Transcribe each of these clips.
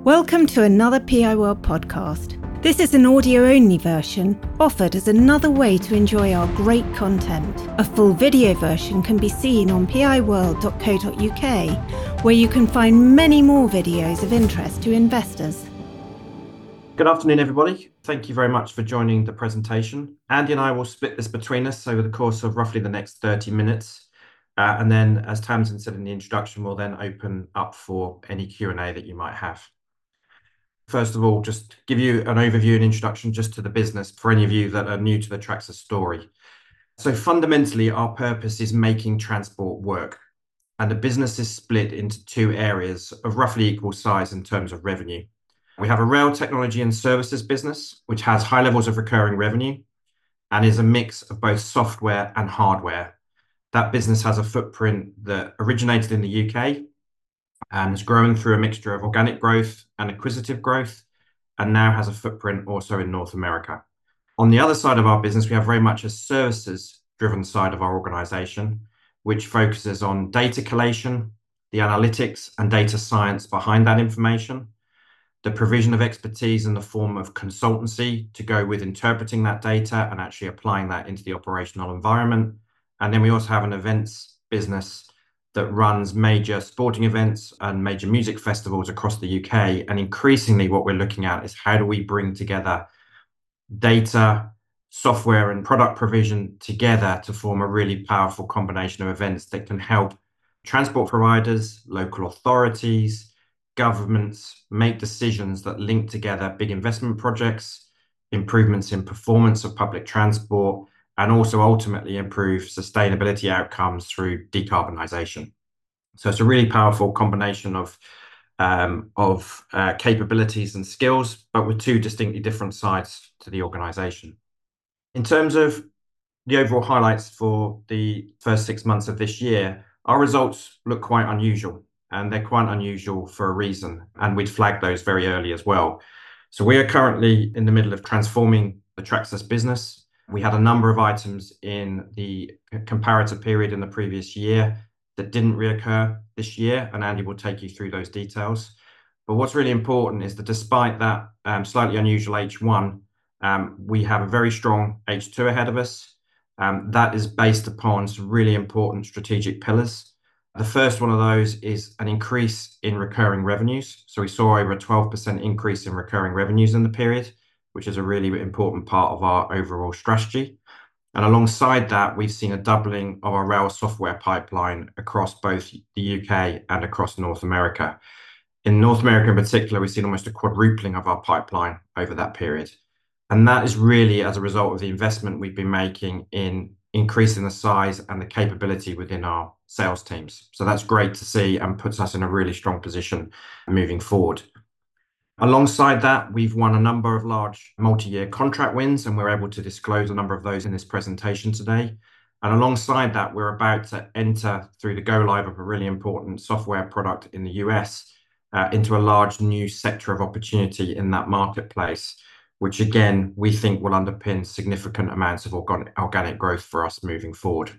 Welcome to another PI World podcast. This is an audio-only version offered as another way to enjoy our great content. A full video version can be seen on piworld.co.uk, where you can find many more videos of interest to investors. Good afternoon, everybody. Thank you very much for joining the presentation. Andy and I will split this between us over the course of roughly the next 30 minutes. And then, as Tamsin said in the introduction, we'll then open up for any Q&A that you might have. First of all, just give you an overview and introduction just to the business for any of you that are new to the Tracsis story. So fundamentally, our purpose is making transport work. And the business is split into two areas of roughly equal size in terms of revenue. We have a rail technology and services business, which has high levels of recurring revenue and is a mix of both software and hardware. That business has a footprint that originated in the UK and is growing through a mixture of organic growth and acquisitive growth, and now has a footprint also in North America. On the other side of our business, we have very much a services-driven side of our organization, which focuses on data collation, the analytics and data science behind that information, the provision of expertise in the form of consultancy to go with interpreting that data and actually applying that into the operational environment. And then we also have an events business that runs major sporting events and major music festivals across the UK. And increasingly what we're looking at is how do we bring together data, software and product provision together to form a really powerful combination of events that can help transport providers, local authorities, governments make decisions that link together big investment projects, improvements in performance of public transport, and also ultimately improve sustainability outcomes through decarbonisation. So it's a really powerful combination of capabilities and skills, but with two distinctly different sides to the organisation. In terms of the overall highlights for the first 6 months of this year, our results look quite unusual, and they're quite unusual for a reason, and we'd flagged those very early as well. So we are currently in the middle of transforming the Tracsis business. We had a number of items in the comparator period in the previous year that didn't reoccur this year, and Andy will take you through those details. But what's really important is that despite that slightly unusual H1, we have a very strong H2 ahead of us. That is based upon some really important strategic pillars. The first one of those is an increase in recurring revenues. So we saw over a 12% increase in recurring revenues in the period, which is a really important part of our overall strategy. And alongside that, we've seen a doubling of our rail software pipeline across both the UK and across North America. In North America in particular, we've seen almost a quadrupling of our pipeline over that period. And that is really as a result of the investment we've been making in increasing the size and the capability within our sales teams. So that's great to see and puts us in a really strong position moving forward. Alongside that, we've won a number of large multi-year contract wins, and we're able to disclose a number of those in this presentation today. And alongside that, we're about to enter through the go live of a really important software product in the US into a large new sector of opportunity in that marketplace, which again, we think will underpin significant amounts of organic growth for us moving forward.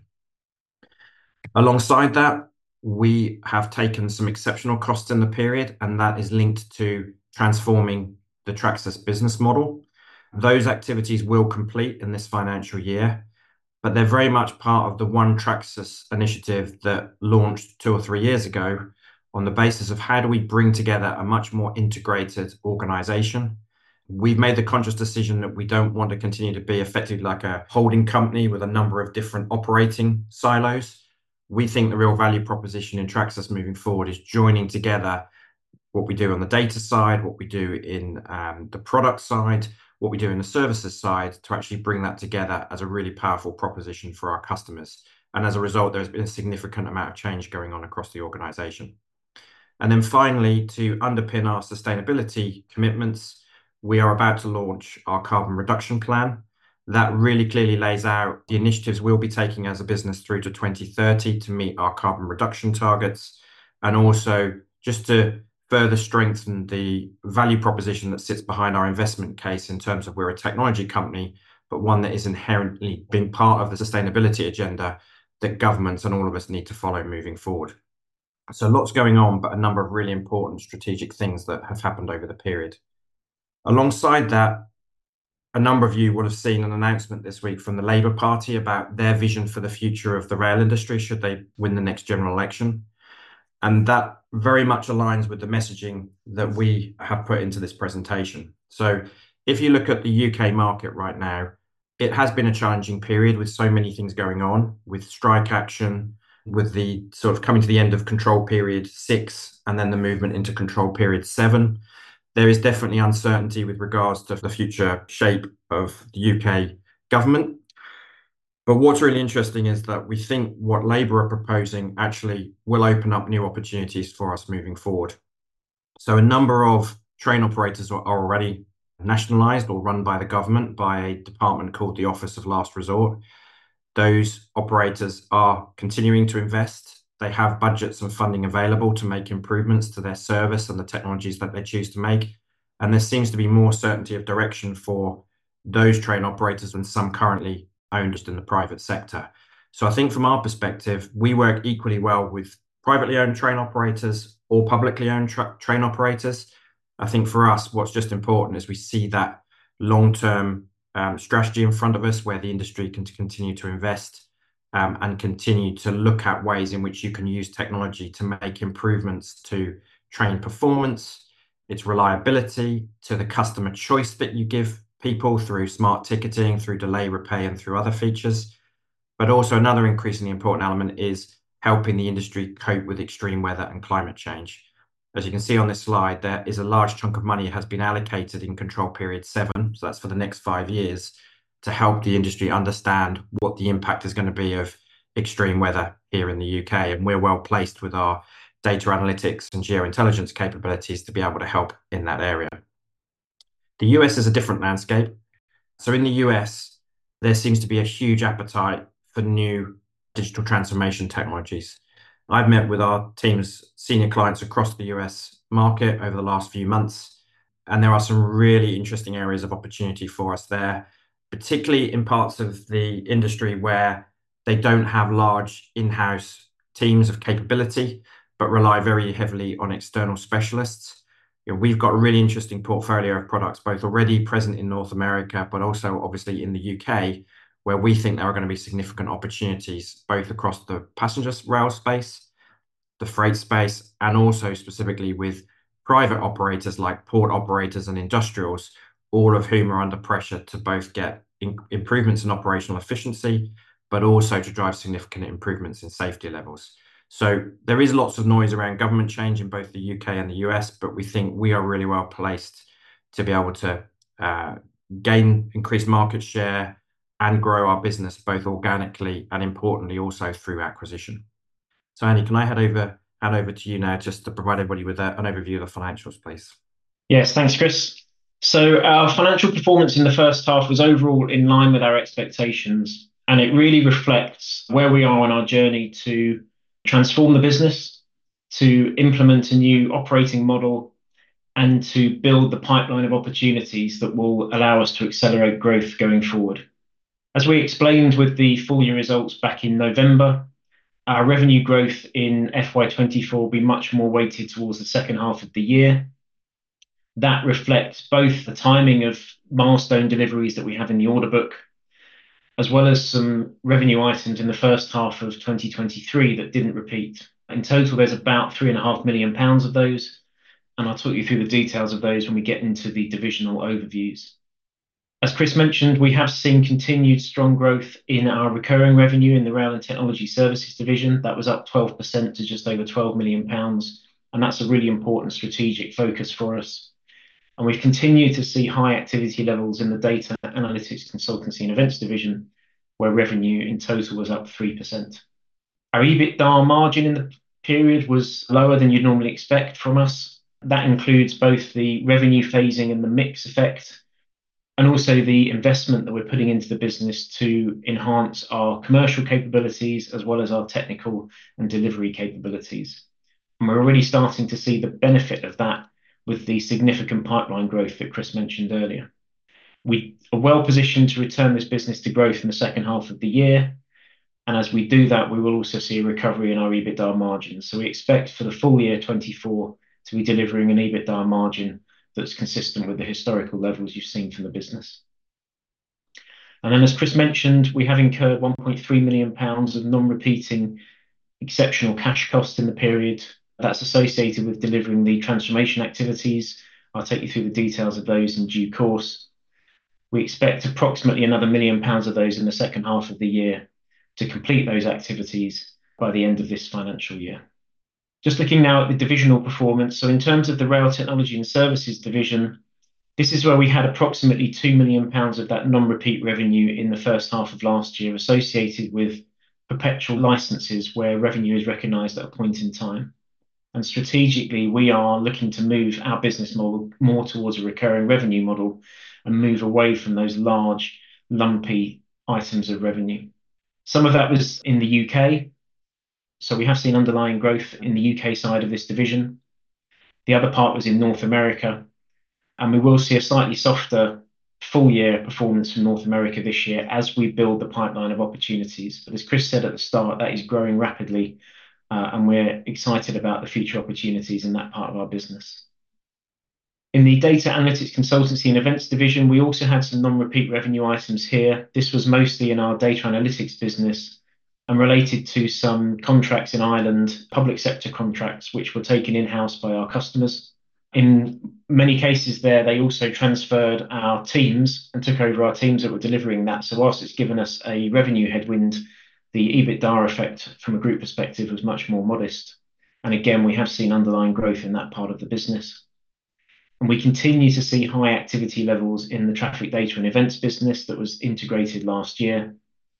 Alongside that, we have taken some exceptional costs in the period, and that is linked to transforming the Tracsis business model. Those activities will complete in this financial year, but they're very much part of the One Tracsis initiative that launched 2 or 3 years ago on the basis of how do we bring together a much more integrated organisation. We've made the conscious decision that we don't want to continue to be effectively like a holding company with a number of different operating silos. We think the real value proposition in Tracsis moving forward is joining together what we do on the data side, what we do in the product side, what we do in the services side to actually bring that together as a really powerful proposition for our customers. And as a result, there's been a significant amount of change going on across the organization. And then finally, to underpin our sustainability commitments, we are about to launch our carbon reduction plan. That really clearly lays out the initiatives we'll be taking as a business through to 2030 to meet our carbon reduction targets, and also just to further strengthen the value proposition that sits behind our investment case in terms of we're a technology company, but one that is inherently being part of the sustainability agenda that governments and all of us need to follow moving forward. So lots going on, but a number of really important strategic things that have happened over the period. Alongside that, a number of you would have seen an announcement this week from the Labour Party about their vision for the future of the rail industry should they win the next general election. And that very much aligns with the messaging that we have put into this presentation. So if you look at the UK market right now, it has been a challenging period with so many things going on, with strike action, with the sort of coming to the end of control period 6, and then the movement into control period 7. There is definitely uncertainty with regards to the future shape of the UK government. But what's really interesting is that we think what Labour are proposing actually will open up new opportunities for us moving forward. So a number of train operators are already nationalised or run by the government by a department called the Office of Last Resort. Those operators are continuing to invest. They have budgets and funding available to make improvements to their service and the technologies that they choose to make. And there seems to be more certainty of direction for those train operators than some currently owned in the private sector. So I think from our perspective, we work equally well with privately owned train operators or publicly owned train operators. I think for us, what's just important is we see that long-term strategy in front of us where the industry can continue to invest and continue to look at ways in which you can use technology to make improvements to train performance, its reliability, to the customer choice that you give people through smart ticketing, through delay repay, and through other features. But also another increasingly important element is helping the industry cope with extreme weather and climate change. As you can see on this slide, there is a large chunk of money has been allocated in control period 7, so that's for the next 5 years, to help the industry understand what the impact is going to be of extreme weather here in the UK. And we're well placed with our data analytics and geointelligence capabilities to be able to help in that area. The US is a different landscape. So in the US, there seems to be a huge appetite for new digital transformation technologies. I've met with our team's senior clients across the US market over the last few months, and there are some really interesting areas of opportunity for us there, particularly in parts of the industry where they don't have large in-house teams of capability, but rely very heavily on external specialists. We've got a really interesting portfolio of products, both already present in North America, but also obviously in the UK, where we think there are going to be significant opportunities, both across the passenger rail space, the freight space, and also specifically with private operators like port operators and industrials, all of whom are under pressure to both get improvements in operational efficiency, but also to drive significant improvements in safety levels. So there is lots of noise around government change in both the UK and the US, but we think we are really well placed to be able to gain increased market share and grow our business both organically and importantly also through acquisition. So Andy, can I hand over to you now just to provide everybody with an overview of the financials, please? Yes, thanks, Chris. So our financial performance in the first half was overall in line with our expectations, and it really reflects where we are on our journey to transform the business, to implement a new operating model, and to build the pipeline of opportunities that will allow us to accelerate growth going forward. As we explained with the full year results back in November, our revenue growth in FY24 will be much more weighted towards the second half of the year. That reflects both the timing of milestone deliveries that we have in the order book, as well as some revenue items in the first half of 2023 that didn't repeat. In total, there's about £3.5 million of those, and I'll talk you through the details of those when we get into the divisional overviews. As Chris mentioned, we have seen continued strong growth in our recurring revenue in the Rail and Technology Services division. That was up 12% to just over £12 million, and that's a really important strategic focus for us. And we've continued to see high activity levels in the Data Analytics Consultancy and Events division, where revenue in total was up 3%. Our EBITDA margin in the period was lower than you'd normally expect from us. That includes both the revenue phasing and the mix effect, and also the investment that we're putting into the business to enhance our commercial capabilities as well as our technical and delivery capabilities. And we're already starting to see the benefit of that with the significant pipeline growth that Chris mentioned earlier. We are well positioned to return this business to growth in the second half of the year, And as we do that, we will also see a recovery in our EBITDA margins. So we expect for the full year 24 to be delivering an EBITDA margin that's consistent with the historical levels you've seen from the business. And then, as Chris mentioned, we have incurred £1.3 million of non-repeating exceptional cash costs in the period. That's associated with delivering the transformation activities. I'll take you through the details of those in due course. We expect approximately another £1 million of those in the second half of the year to complete those activities by the end of this financial year. Just looking now at the divisional performance. So in terms of the Rail Technology and Services division, this is where we had approximately £2 million of that non-repeat revenue in the first half of last year associated with perpetual licenses where revenue is recognised at a point in time. And strategically, we are looking to move our business model more towards a recurring revenue model and move away from those large, lumpy items of revenue. Some of that was in the UK. So we have seen underlying growth in the UK side of this division. The other part was in North America. And we will see a slightly softer full year performance from North America this year as we build the pipeline of opportunities. But as Chris said at the start, that is growing rapidly. And we're excited about the future opportunities in that part of our business. In the Data Analytics Consultancy and Events division, we also had some non-repeat revenue items here. This was mostly in our data analytics business and related to some contracts in Ireland, public sector contracts, which were taken in-house by our customers. In many cases there, they also transferred our teams and took over our teams that were delivering that. So whilst it's given us a revenue headwind, the EBITDA effect from a group perspective was much more modest. And again, we have seen underlying growth in that part of the business. And we continue to see high activity levels in the traffic data and events business that was integrated last year.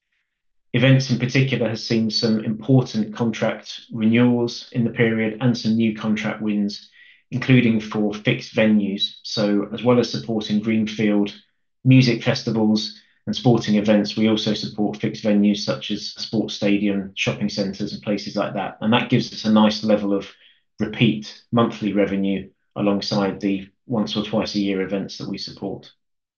Events in particular has seen some important contract renewals in the period and some new contract wins, including for fixed venues. So as well as supporting greenfield music festivals and sporting events, we also support fixed venues such as sports stadium, shopping centres and places like that. And that gives us a nice level of repeat monthly revenue alongside the once or twice a year events that we support.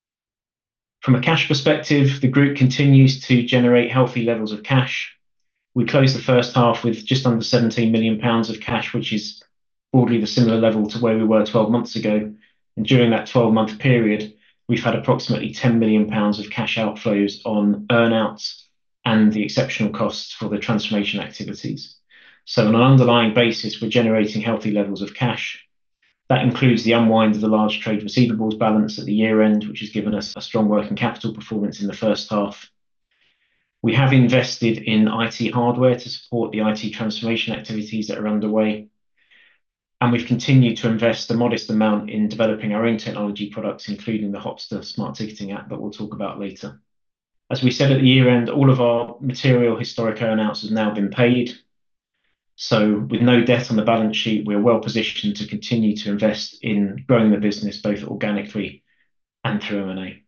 From a cash perspective, the group continues to generate healthy levels of cash. We closed the first half with just under £17 million of cash, which is broadly the similar level to where we were 12 months ago. And during that 12-month period, we've had approximately £10 million of cash outflows on earnouts and the exceptional costs for the transformation activities. So on an underlying basis, we're generating healthy levels of cash. That includes the unwind of the large trade receivables balance at the year end, which has given us a strong working capital performance in the first half. We have invested in IT hardware to support the IT transformation activities that are underway. And we've continued to invest a modest amount in developing our own technology products, including the Hopster smart ticketing app that we'll talk about later. As we said at the year end, all of our material historic earnouts have now been paid. So with no debt on the balance sheet, we're well positioned to continue to invest in growing the business, both organically and through M&A.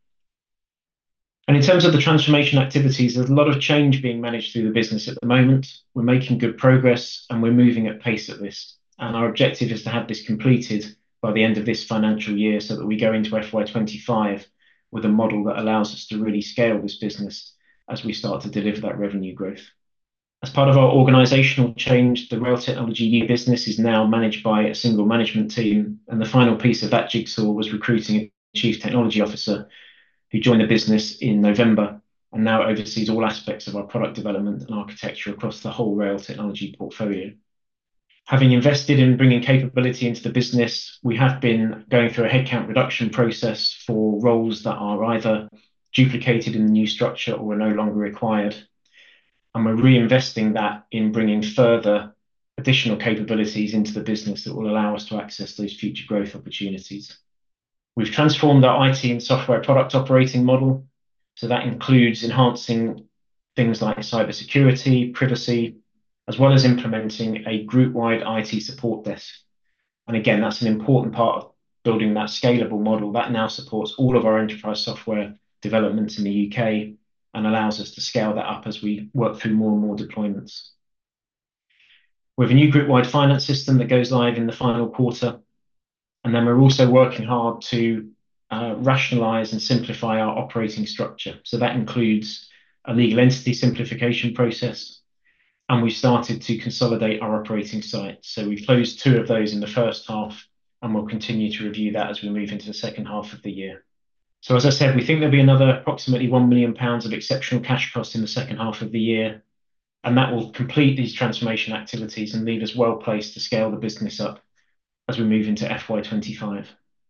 And in terms of the transformation activities, there's a lot of change being managed through the business at the moment. We're making good progress and we're moving at pace at this. And our objective is to have this completed by the end of this financial year so that we go into FY25 with a model that allows us to really scale this business as we start to deliver that revenue growth. As part of our organisational change, the Rail Technology business is now managed by a single management team. And the final piece of that jigsaw was recruiting a Chief Technology Officer who joined the business in November and now oversees all aspects of our product development and architecture across the whole rail technology portfolio. Having invested in bringing capability into the business, we have been going through a headcount reduction process for roles that are either duplicated in the new structure or are no longer required. And we're reinvesting that in bringing further additional capabilities into the business that will allow us to access those future growth opportunities. We've transformed our IT and software product operating model. So that includes enhancing things like cybersecurity, privacy, as well as implementing a group-wide IT support desk. And again, that's an important part of building that scalable model that now supports all of our enterprise software development in the UK and allows us to scale that up as we work through more and more deployments. We have a new group-wide finance system that goes live in the final quarter. And then we're also working hard to rationalise and simplify our operating structure. So that includes a legal entity simplification process, and we started to consolidate our operating sites. So we closed 2 of those in the first half, and we'll continue to review that as we move into the second half of the year. So as I said, we think there'll be another approximately £1 million of exceptional cash costs in the second half of the year, and that will complete these transformation activities and leave us well placed to scale the business up as we move into FY25.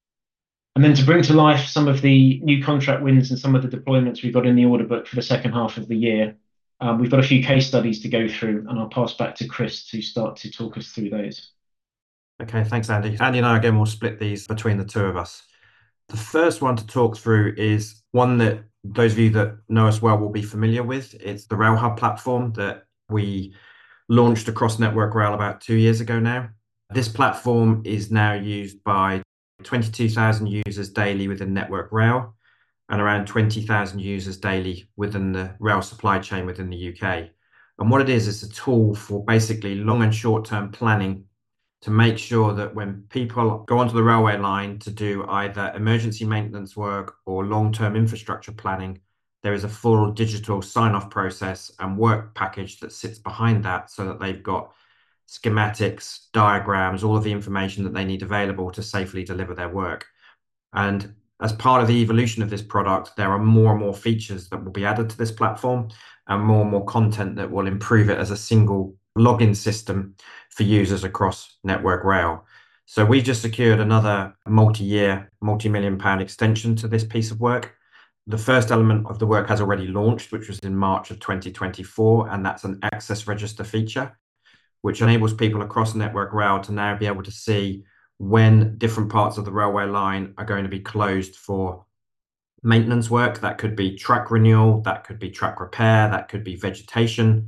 And then to bring to life some of the new contract wins and some of the deployments we've got in the order book for the second half of the year, we've got a few case studies to go through, and I'll pass back to Chris to start to talk us through those. Okay, thanks, Andy. Andy and I, again, will split these between the 2 of us. The first one to talk through is one that those of you that know us well will be familiar with. It's the Rail Hub platform that we launched across Network Rail about 2 years ago now. This platform is now used by 22,000 users daily within Network Rail and around 20,000 users daily within the rail supply chain within the UK. And what it is a tool for basically long and short-term planning to make sure that when people go onto the railway line to do either emergency maintenance work or long-term infrastructure planning, there is a full digital sign-off process and work package that sits behind that, so that they've got schematics, diagrams, all of the information that they need available to safely deliver their work. And as part of the evolution of this product, there are more and more features that will be added to this platform and more content that will improve it as a single login system for users across Network Rail. So we just secured another multi-year, multi-million pound extension to this piece of work. The first element of the work has already launched, which was in March of 2024, and that's an access register feature, which enables people across Network Rail to now be able to see when different parts of the railway line are going to be closed for maintenance work. That could be track renewal, that could be track repair, that could be vegetation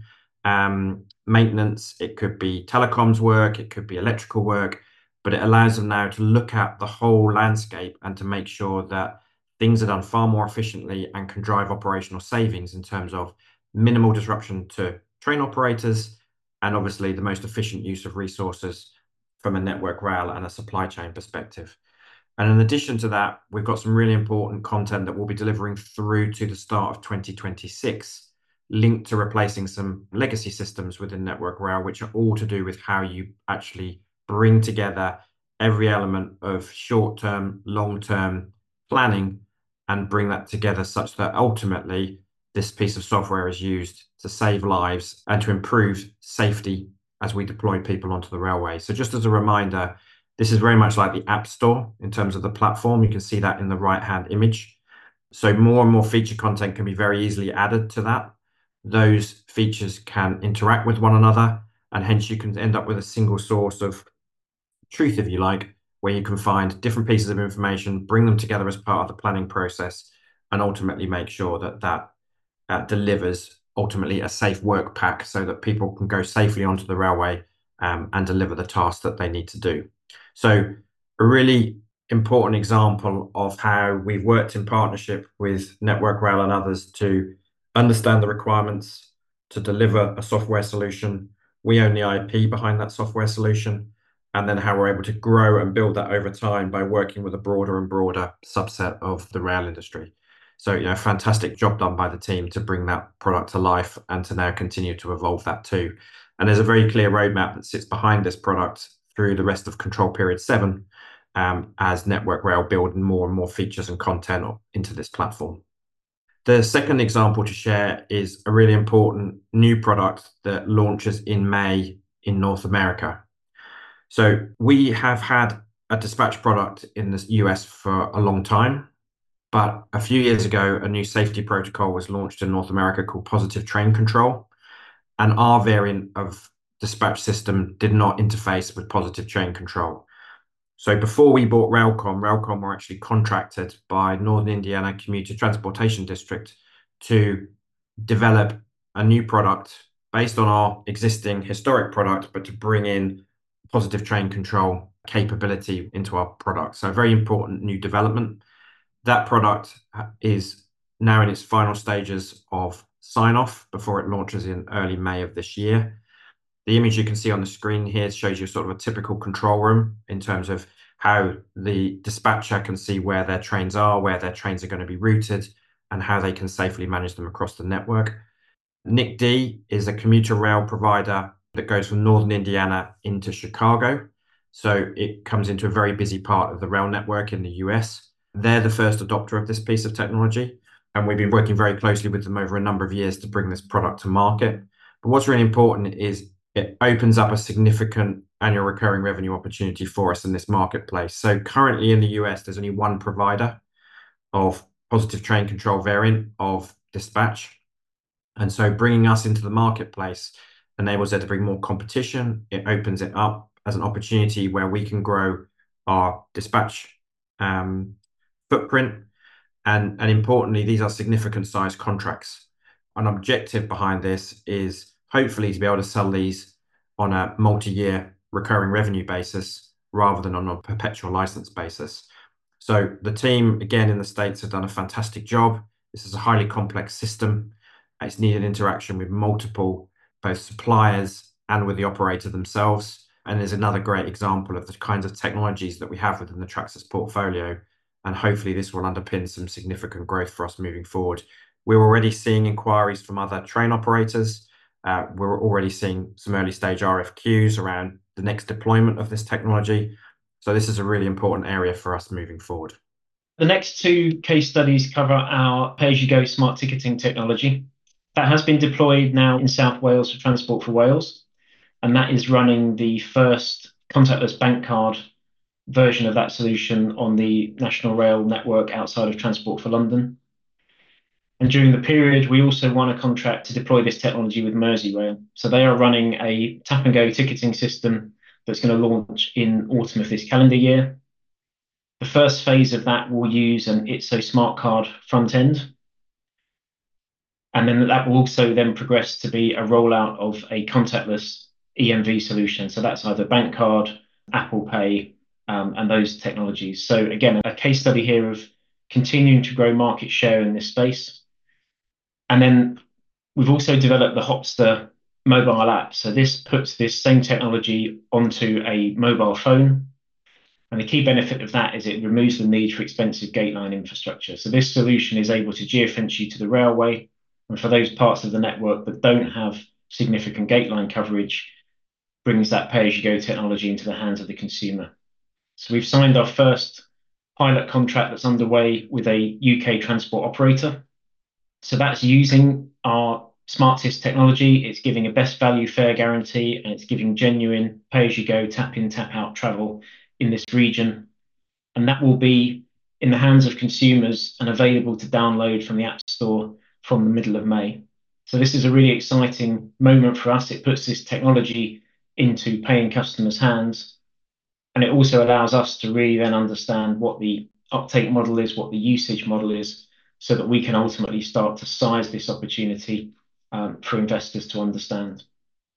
maintenance, it could be telecoms work, it could be electrical work, but it allows them now to look at the whole landscape and to make sure that things are done far more efficiently and can drive operational savings in terms of minimal disruption to train operators and obviously the most efficient use of resources from a Network Rail and a supply chain perspective. And in addition to that, we've got some really important content that we'll be delivering through to the start of 2026, linked to replacing some legacy systems within Network Rail, which are all to do with how you actually bring together every element of short-term, long-term planning and bring that together such that ultimately this piece of software is used to save lives and to improve safety as we deploy people onto the railway. So just as a reminder, this is very much like the App Store in terms of the platform. You can see that in the right-hand image. So more and more feature content can be very easily added to that. Those features can interact with one another, and hence you can end up with a single source of truth, if you like, where you can find different pieces of information, bring them together as part of the planning process, and ultimately make sure that that delivers ultimately a safe work pack so that people can go safely onto the railway and deliver the tasks that they need to do. So a really important example of how we've worked in partnership with Network Rail and others to understand the requirements to deliver a software solution. We own the IP behind that software solution, and then how we're able to grow and build that over time by working with a broader and broader subset of the rail industry. So, fantastic job done by the team to bring that product to life and to now continue to evolve that too. And there's a very clear roadmap that sits behind this product through the rest of Control Period 7 as Network Rail build more and more features and content into this platform. The second example to share is a really important new product that launches in May in North America. So we have had a dispatch product in the US for a long time, but a few years ago, a new safety protocol was launched in North America called Positive Train Control. And our variant of dispatch system did not interface with Positive Train Control. So before we bought Railcom were actually contracted by Northern Indiana Commuter Transportation District to develop a new product based on our existing historic product, but to bring in Positive Train Control capability into our product. So a very important new development. That product is now in its final stages of sign-off before it launches in early May of this year. The image you can see on the screen here shows you sort of a typical control room in terms of how the dispatcher can see where their trains are, where their trains are going to be routed, and how they can safely manage them across the network. NICD is a commuter rail provider that goes from northern Indiana into Chicago. So it comes into a very busy part of the rail network in the US. They're the first adopter of this piece of technology, and we've been working very closely with them over a number of years to bring this product to market. But what's really important is it opens up a significant annual recurring revenue opportunity for us in this marketplace. So currently in the US, there's only one provider of positive train control variant of dispatch. And so bringing us into the marketplace enables there to bring more competition. It opens it up as an opportunity where we can grow our dispatch footprint. And importantly, these are significant size contracts. An objective behind this is hopefully to be able to sell these on a multi-year recurring revenue basis rather than on a perpetual license basis. So the team, again, in the States have done a fantastic job. This is a highly complex system. It's needed interaction with multiple, both suppliers and with the operator themselves. And there's another great example of the kinds of technologies that we have within the Tracsis portfolio. And hopefully this will underpin some significant growth for us moving forward. We're already seeing inquiries from other train operators. We're already seeing some early stage RFQs around the next deployment of this technology. So this is a really important area for us moving forward. The next two case studies cover our pay-as-you-go smart ticketing technology. That has been deployed now in South Wales for Transport for Wales, and that is running the first contactless bank card version of that solution on the National Rail network outside of Transport for London. And during the period, we also won a contract to deploy this technology with Merseyrail. So they are running a tap and go ticketing system that's going to launch in autumn of this calendar year. The first phase of that will use an ITSO smart card front end. And then that will also then progress to be a rollout of a contactless EMV solution. So that's either bank card, Apple Pay, and those technologies. So again, a case study here of continuing to grow market share in this space. And then we've also developed the Hopster mobile app. So this puts this same technology onto a mobile phone. And the key benefit of that is it removes the need for expensive gate line infrastructure. So this solution is able to geofence you to the railway. And for those parts of the network that don't have significant gate line coverage, brings that pay-as-you-go technology into the hands of the consumer. So we've signed our first pilot contract that's underway with a UK transport operator. So that's using our SmartTIS technology. It's giving a best value fare guarantee, and it's giving genuine pay-as-you-go tap in, tap out travel in this region. And that will be in the hands of consumers and available to download from the App Store from the middle of May. So this is a really exciting moment for us. It puts this technology into paying customers' hands. And it also allows us to really then understand what the uptake model is, what the usage model is, so that we can ultimately start to size this opportunity for investors to understand.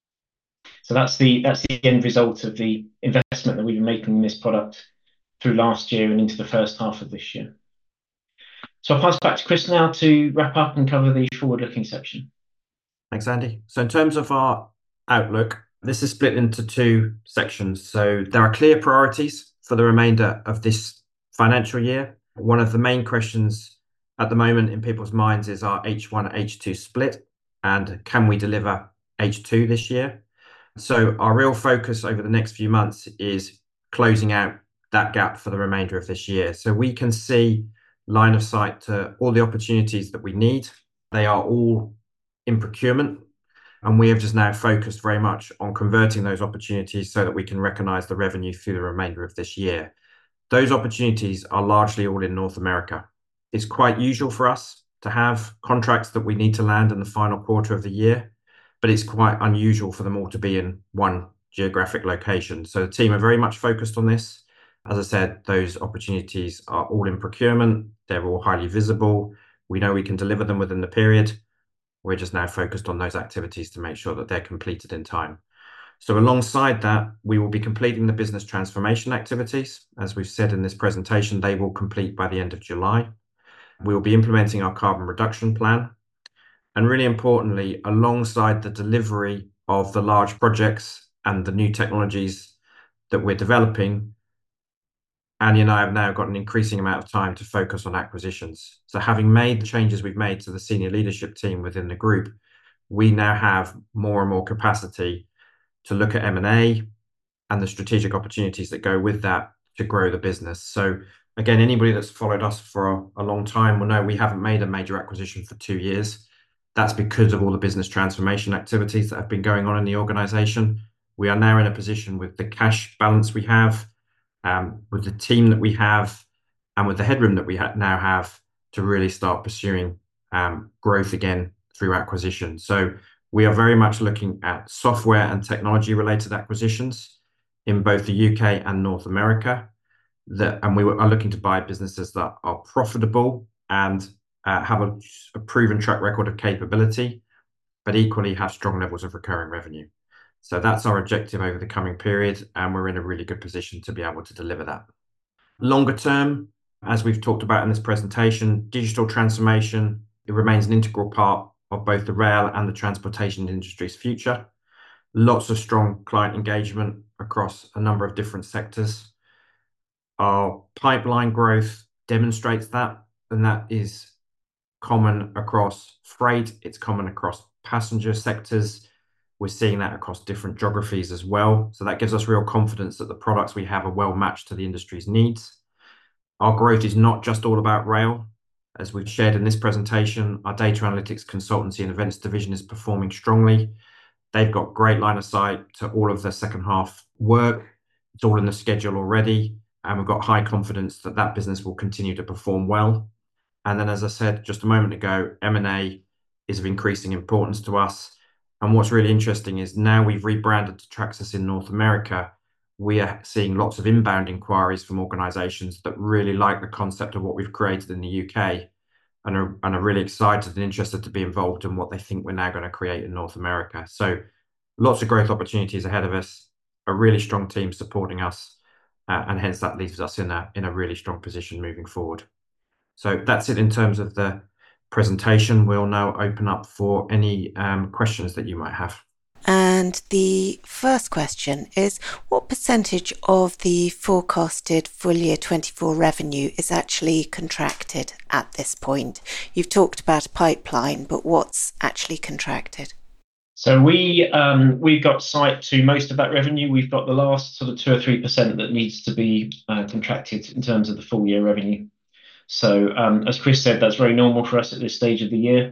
So that's the end result of the investment that we've been making in this product through last year and into the first half of this year. So I'll pass back to Chris now to wrap up and cover the forward-looking section. Thanks, Andy. So in terms of our outlook, this is split into two sections. So there are clear priorities for the remainder of this financial year. One of the main questions at the moment in people's minds is our H1, H2 split, and can we deliver H2 this year? So our real focus over the next few months is closing out that gap for the remainder of this year. So we can see line of sight to all the opportunities that we need. They are all in procurement, and we have just now focused very much on converting those opportunities so that we can recognize the revenue through the remainder of this year. Those opportunities are largely all in North America. It's quite usual for us to have contracts that we need to land in the final quarter of the year, but it's quite unusual for them all to be in one geographic location. So the team are very much focused on this. As I said, those opportunities are all in procurement. They're all highly visible. We know we can deliver them within the period. We're just now focused on those activities to make sure that they're completed in time. So alongside that, we will be completing the business transformation activities. As we've said in this presentation, they will complete by the end of July. We will be implementing our carbon reduction plan. And really importantly, alongside the delivery of the large projects and the new technologies that we're developing, Andy and I have now got an increasing amount of time to focus on acquisitions. So having made the changes we've made to the senior leadership team within the group, we now have more and more capacity to look at M&A and the strategic opportunities that go with that to grow the business. So again, anybody that's followed us for a long time will know we haven't made a major acquisition for 2 years. That's because of all the business transformation activities that have been going on in the organization. We are now in a position with the cash balance we have, with the team that we have, and with the headroom that we now have to really start pursuing growth again through acquisition. So we are very much looking at software and technology related acquisitions in both the UK and North America. And we are looking to buy businesses that are profitable and have a proven track record of capability, but equally have strong levels of recurring revenue. So that's our objective over the coming period, and we're in a really good position to be able to deliver that. Longer term, as we've talked about in this presentation, digital transformation, it remains an integral part of both the rail and the transportation industry's future. Lots of strong client engagement across a number of different sectors. Our pipeline growth demonstrates that, and that is common across freight, it's common across passenger sectors. We're seeing that across different geographies as well. So that gives us real confidence that the products we have are well matched to the industry's needs. Our growth is not just all about rail. As we've shared in this presentation, our data analytics consultancy and events division is performing strongly. They've got great line of sight to all of their second half work. It's all in the schedule already, and we've got high confidence that that business will continue to perform well. And then, as I said just a moment ago, M&A is of increasing importance to us. And what's really interesting is now we've rebranded to Tracsis in North America, we are seeing lots of inbound inquiries from organizations that really like the concept of what we've created in the UK and are really excited and interested to be involved in what they think we're now going to create in North America. So lots of growth opportunities ahead of us, a really strong team supporting us, and hence that leaves us in a really strong position moving forward. So that's it in terms of the presentation. We'll now open up for any questions that you might have. And the first question is, what percentage of the forecasted full year 24 revenue is actually contracted at this point? You've talked about a pipeline, but what's actually contracted? So we've got sight to most of that revenue. We've got the last sort of 2 or 3% that needs to be contracted in terms of the full year revenue. So as Chris said, that's very normal for us at this stage of the year.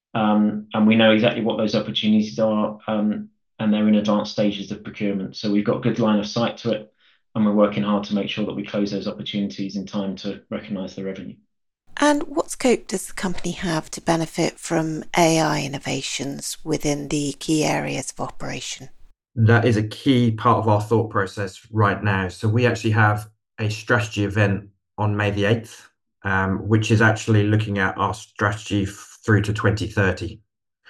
And we know exactly what those opportunities are, and they're in advanced stages of procurement. So we've got good line of sight to it, and we're working hard to make sure that we close those opportunities in time to recognise the revenue. And what scope does the company have to benefit from AI innovations within the key areas of operation? That is a key part of our thought process right now. So we actually have a strategy event on May the 8th, which is actually looking at our strategy through to 2030.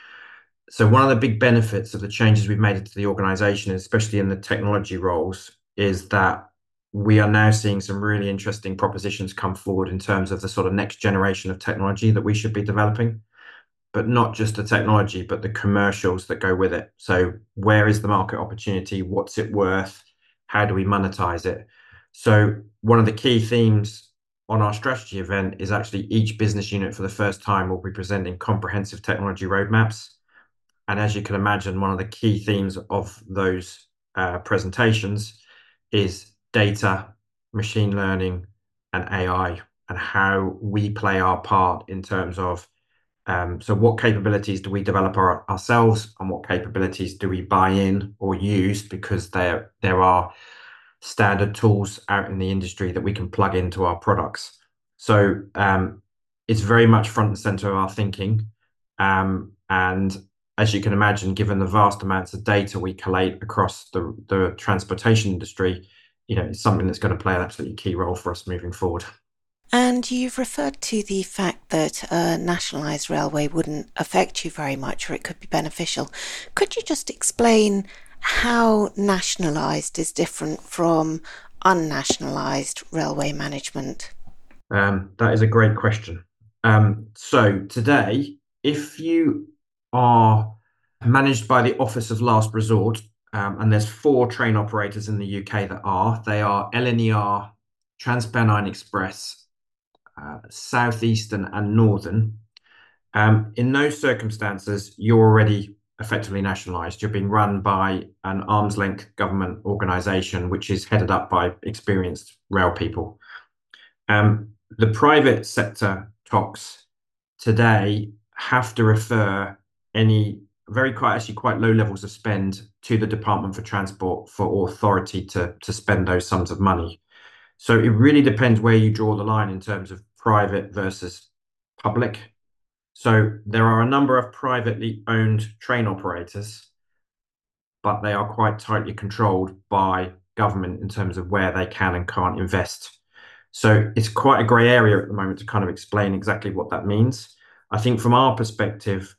So one of the big benefits of the changes we've made to the organization, especially in the technology roles, is that we are now seeing some really interesting propositions come forward in terms of the sort of next generation of technology that we should be developing, but not just the technology, but the commercials that go with it. So where is the market opportunity? What's it worth? How do we monetize it? So one of the key themes on our strategy event is actually each business unit for the first time will be presenting comprehensive technology roadmaps. And as you can imagine, one of the key themes of those presentations is data, machine learning, and AI, and how we play our part in terms of so what capabilities do we develop ourselves, and what capabilities do we buy in or use because there are standard tools out in the industry that we can plug into our products. So it's very much front and center of our thinking. And as you can imagine, given the vast amounts of data we collate across the transportation industry, it's something that's going to play an absolutely key role for us moving forward. And you've referred to the fact that a nationalised railway wouldn't affect you very much, or it could be beneficial. Could you just explain how nationalised is different from unnationalised railway management? That is a great question. So today, if you are managed by the Office of Last Resort, and there's 4 train operators in the UK they are LNER, TransPennine Express, Southeastern and Northern, in those circumstances, you're already effectively nationalised. You're being run by an arm's length government organisation, which is headed up by experienced rail people. The private sector TOCs today have to refer any quite low levels of spend to the Department for Transport for authority to spend those sums of money. So it really depends where you draw the line in terms of private versus public. So there are a number of privately owned train operators, but they are quite tightly controlled by government in terms of where they can and can't invest. So it's quite a grey area at the moment to kind of explain exactly what that means. I think from our perspective,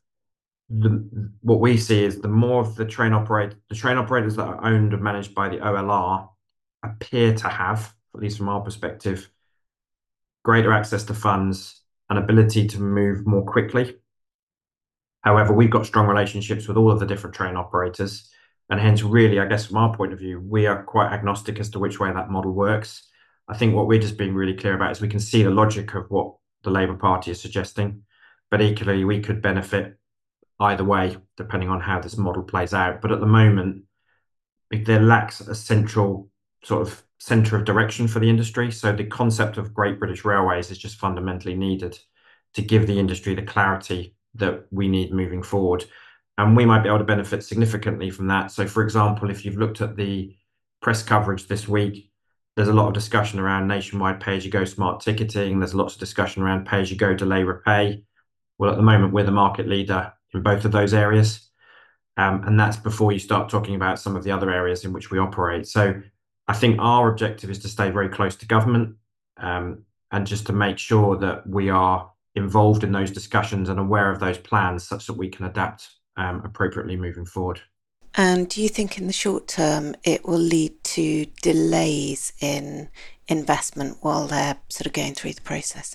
what we see is the more of the train operators that are owned and managed by the OLR appear to have, at least from our perspective, greater access to funds and ability to move more quickly. However, we've got strong relationships with all of the different train operators, and hence, really, I guess from our point of view, we are quite agnostic as to which way that model works. I think what we're just being really clear about is we can see the logic of what the Labour Party is suggesting, but equally we could benefit either way, depending on how this model plays out. But at the moment, there lacks a central sort of centre of direction for the industry. So the concept of Great British Railways is just fundamentally needed to give the industry the clarity that we need moving forward. And we might be able to benefit significantly from that. So, for example, if you've looked at the press coverage this week, there's a lot of discussion around nationwide pay-as-you-go smart ticketing. There's lots of discussion around pay-as-you-go delay repay. Well, at the moment, we're the market leader in both of those areas. And that's before you start talking about some of the other areas in which we operate. So I think our objective is to stay very close to government, and just to make sure that we are involved in those discussions and aware of those plans such that we can adapt appropriately moving forward. And do you think in the short term it will lead to delays in investment while they're sort of going through the process?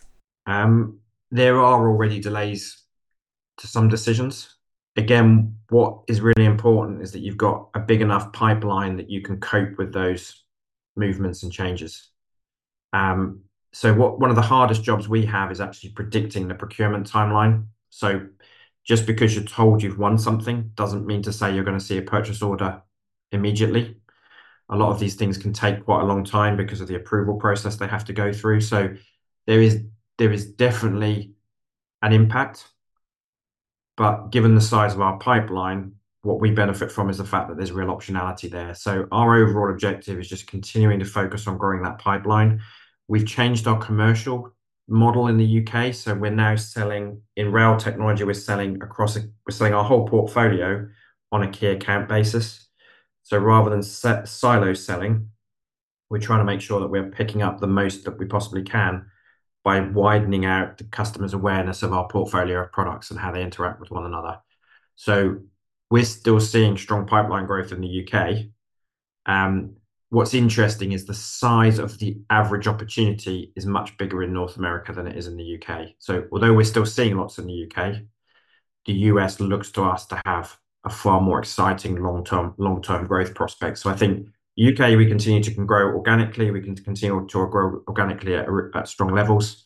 There are already delays to some decisions. Again, what is really important is that you've got a big enough pipeline that you can cope with those movements and changes. So one of the hardest jobs we have is actually predicting the procurement timeline. So just because you're told you've won something doesn't mean to say you're going to see a purchase order immediately. A lot of these things can take quite a long time because of the approval process they have to go through. So there is definitely an impact. But given the size of our pipeline, what we benefit from is the fact that there's real optionality there. So our overall objective is just continuing to focus on growing that pipeline. We've changed our commercial model in the UK. So we're now selling in rail technology, we're selling our whole portfolio on a key account basis. So rather than silo selling, we're trying to make sure that we're picking up the most that we possibly can by widening out the customer's awareness of our portfolio of products and how they interact with one another. So we're still seeing strong pipeline growth in the UK. What's interesting is the size of the average opportunity is much bigger in North America than it is in the UK. So although we're still seeing lots in the UK, the US looks to us to have a far more exciting long-term growth prospect. So I think UK, we continue to grow organically. We can continue to grow organically at strong levels.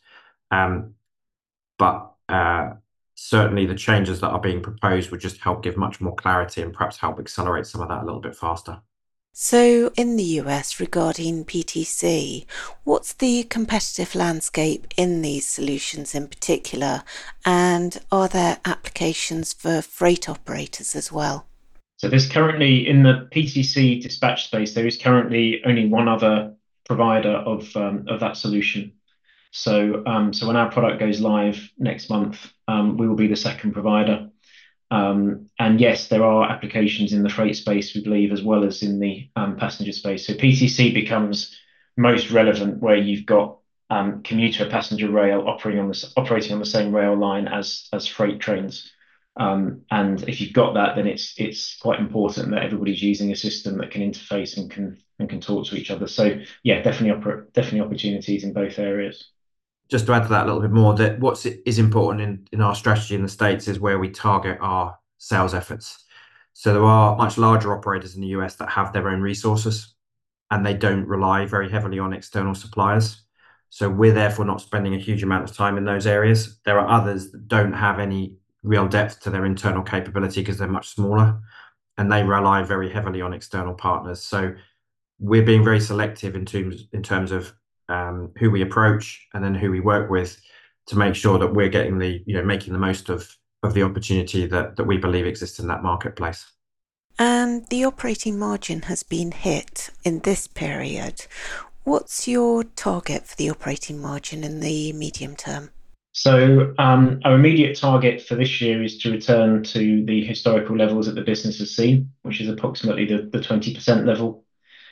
But certainly the changes that are being proposed would just help give much more clarity and perhaps help accelerate some of that a little bit faster. So in the US, regarding PTC, what's the competitive landscape in these solutions in particular? And are there applications for freight operators as well? So there's currently, in the PTC dispatch space, there is currently only one other provider of that solution. So when our product goes live next month, we will be the second provider. And yes, there are applications in the freight space, we believe, as well as in the passenger space. So PTC becomes most relevant where you've got commuter passenger rail operating on the same rail line as freight trains. And if you've got that, then it's quite important that everybody's using a system that can interface and can talk to each other. So yeah, definitely opportunities in both areas. Just to add to that a little bit more, that what is important in our strategy in the States is where we target our sales efforts. So there are much larger operators in the US that have their own resources. and they don't rely very heavily on external suppliers. So we're therefore not spending a huge amount of time in those areas. There are others that don't have any real depth to their internal capability because they're much smaller, and they rely very heavily on external partners. So we're being very selective in terms of who we approach and then who we work with to make sure that we're getting making the most of the opportunity that we believe exists in that marketplace. And the operating margin has been hit in this period. What's your target for the operating margin in the medium term? So our immediate target for this year is to return to the historical levels that the business has seen, which is approximately the 20% level.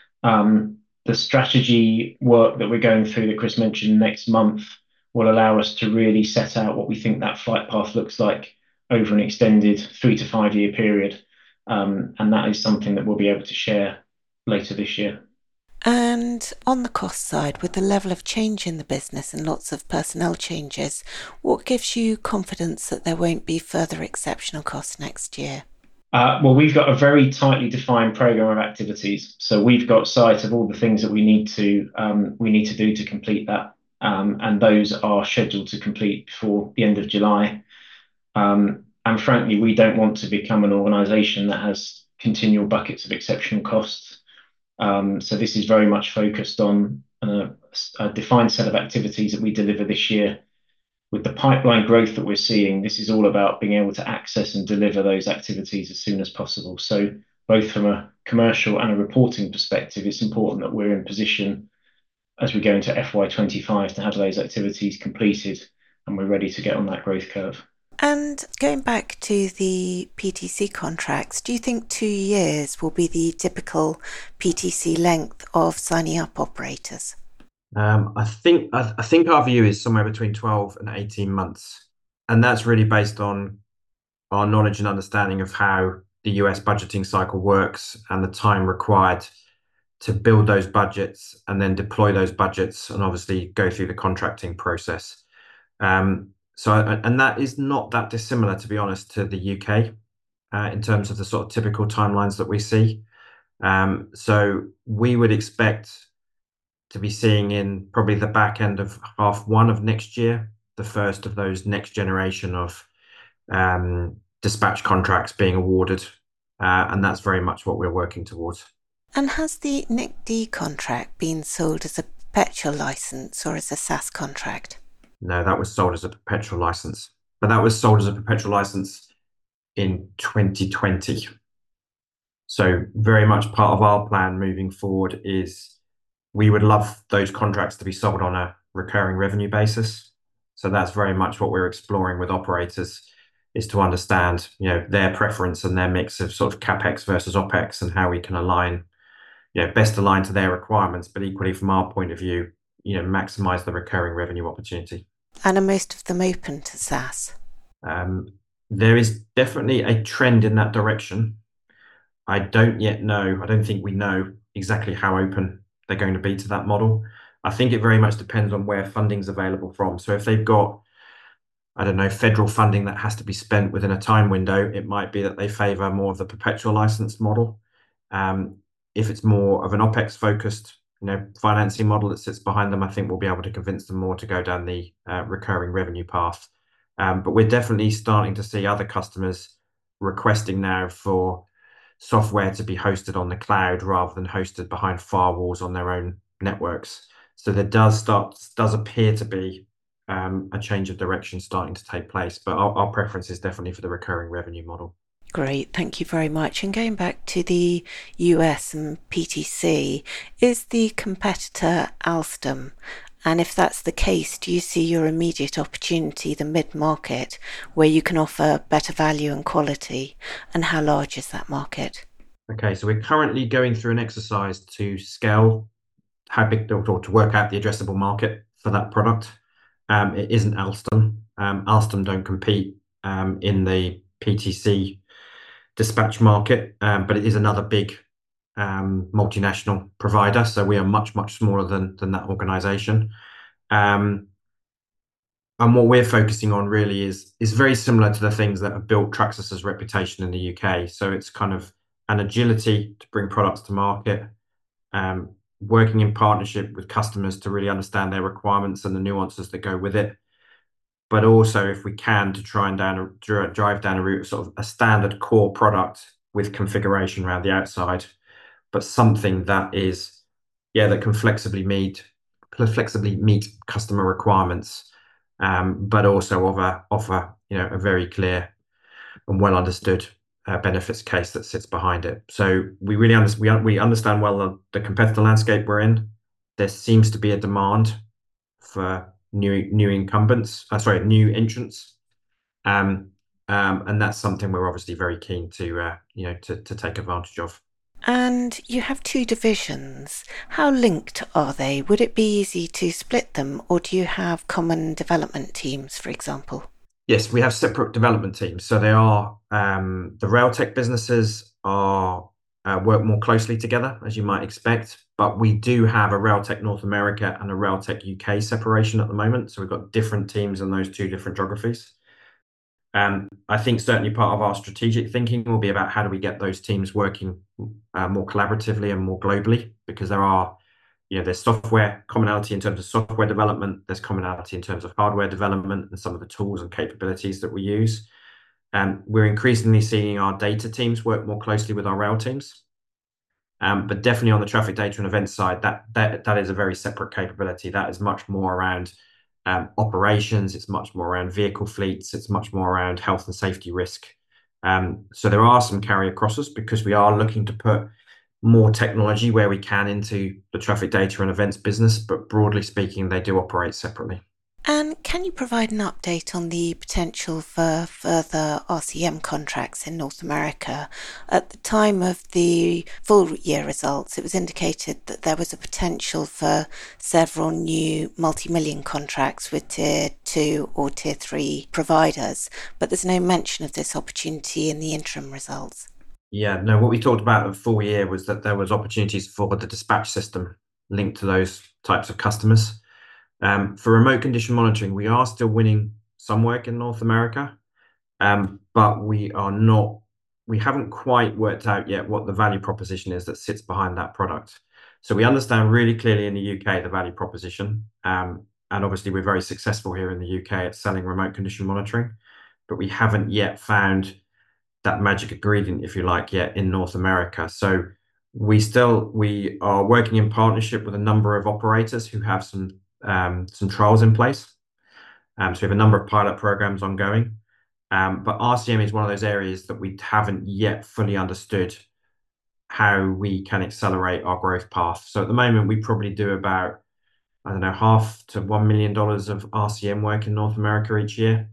The strategy work that we're going through that Chris mentioned next month will allow us to really set out what we think that flight path looks like over an extended 3 to 5 year period. And that is something that we'll be able to share later this year. And on the cost side, with the level of change in the business and lots of personnel changes, what gives you confidence that there won't be further exceptional costs next year? Well, we've got a very tightly defined program of activities. So we've got sight of all the things that we need to do to complete that, and those are scheduled to complete before the end of July. And frankly, we don't want to become an organisation that has continual buckets of exceptional costs. So this is very much focused on a defined set of activities that we deliver this year. With the pipeline growth that we're seeing, this is all about being able to access and deliver those activities as soon as possible. So both from a commercial and a reporting perspective, it's important that we're in position as we go into FY25 to have those activities completed and we're ready to get on that growth curve. And going back to the PTC contracts, do you think 2 years will be the typical PTC length of signing up operators? I think our view is somewhere between 12 and 18 months, and that's really based on our knowledge and understanding of how the US budgeting cycle works and the time required to build those budgets and then deploy those budgets and obviously go through the contracting process. And that is not that dissimilar, to be honest, to the UK in terms of the sort of typical timelines that we see. So we would expect to be seeing in probably the back end of H1 of next year, the first of those next generation of dispatch contracts being awarded. And that's very much what we're working towards. And has the NICD contract been sold as a perpetual license or as a SaaS contract? No, that was sold as a perpetual license, but that was sold as a perpetual license in 2020. So very much part of our plan moving forward is we would love those contracts to be sold on a recurring revenue basis. So that's very much what we're exploring with operators, is to understand, their preference and their mix of sort of CapEx versus OpEx and how we can align, best align to their requirements, but equally from our point of view, maximize the recurring revenue opportunity. And are most of them open to SaaS? There is definitely a trend in that direction. I don't think we know exactly how open they're going to be to that model. I think it very much depends on where funding's available from. So if they've got, federal funding that has to be spent within a time window, it might be that they favour more of the perpetual license model. If it's more of an OpEx focused, financing model that sits behind them, I think we'll be able to convince them more to go down the recurring revenue path. But we're definitely starting to see other customers requesting now for software to be hosted on the cloud rather than hosted behind firewalls on their own networks. So there does appear to be a change of direction starting to take place, but our preference is definitely for the recurring revenue model. Great, thank you very much. And going back to the US and PTC, is the competitor Alstom? And if that's the case, do you see your immediate opportunity, the mid-market, where you can offer better value and quality? And how large is that market? Okay, so we're currently going through an exercise to scale how big, or to work out the addressable market for that product. It isn't Alstom. Alstom don't compete in the PTC dispatch market, but it is another big multinational provider. So we are much, much smaller than that organization. And what we're focusing on really is very similar to the things that have built Truxus's reputation in the UK. So it's kind of an agility to bring products to market, working in partnership with customers to really understand their requirements and the nuances that go with it. But also, if we can, to try and drive down a route of sort of a standard core product with configuration around the outside, but something that is, that can flexibly meet customer requirements, but also offer a very clear and well understood benefits case that sits behind it. So we really we understand well the competitor landscape we're in. There seems to be a demand for new entrants, and that's something we're obviously very keen to take advantage of. And you have two divisions. How linked are they? Would it be easy to split them, or do you have common development teams, for example? Yes, we have separate development teams. So they are the Railtech businesses are work more closely together, as you might expect. But we do have a Railtech North America and a Railtech UK separation at the moment. So we've got different teams in those two different geographies. I think certainly part of our strategic thinking will be about how do we get those teams working more collaboratively and more globally, because there's software commonality in terms of software development, there's commonality in terms of hardware development and some of the tools and capabilities that we use. We're increasingly seeing our data teams work more closely with our rail teams. But definitely on the traffic data and events side, that is a very separate capability. That is much more around operations, it's much more around vehicle fleets, it's much more around health and safety risk. So there are some carry acrosses because we are looking to put more technology where we can into the traffic data and events business, but broadly speaking, they do operate separately. And can you provide an update on the potential for further RCM contracts in North America? At the time of the full year results, it was indicated that there was a potential for several new multi-million contracts with Tier 2 or Tier 3 providers, but there's no mention of this opportunity in the interim results. Yeah, no, what we talked about at the full year was that there was opportunities for the dispatch system linked to those types of customers. For remote condition monitoring, we are still winning some work in North America, but we haven't quite worked out yet what the value proposition is that sits behind that product. So we understand really clearly in the UK the value proposition, and obviously we're very successful here in the UK at selling remote condition monitoring, but we haven't yet found that magic ingredient, if you like, yet in North America. So we are working in partnership with a number of operators who have some trials in place. So we have a number of pilot programs ongoing. But RCM is one of those areas that we haven't yet fully understood how we can accelerate our growth path. So at the moment, we probably do about, $0.5 to $1 million of RCM work in North America each year.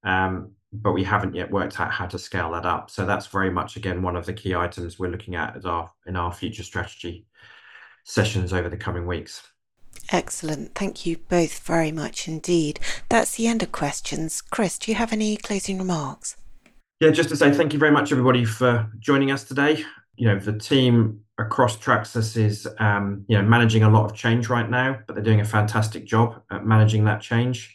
But we haven't yet worked out how to scale that up. So that's very much, again, one of the key items we're looking at in our future strategy sessions over the coming weeks. Excellent. Thank you both very much indeed. That's the end of questions. Chris, do you have any closing remarks? Yeah, just to say thank you very much, everybody, for joining us today. The team across Tracsis is, managing a lot of change right now, but they're doing a fantastic job at managing that change.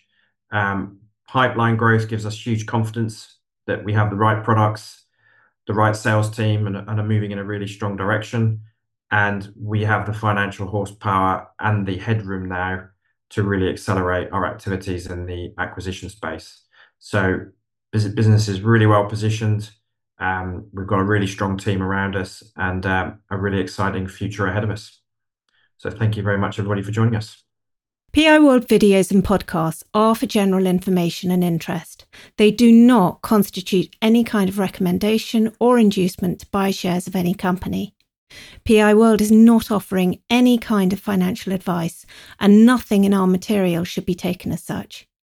Pipeline growth gives us huge confidence that we have the right products, the right sales team, and are moving in a really strong direction. And we have the financial horsepower and the headroom now to really accelerate our activities in the acquisition space. So business is really well positioned. We've got a really strong team around us and a really exciting future ahead of us. So thank you very much, everybody, for joining us. PI World videos and podcasts are for general information and interest. They do not constitute any kind of recommendation or inducement to buy shares of any company. PI World is not offering any kind of financial advice, and nothing in our material should be taken as such.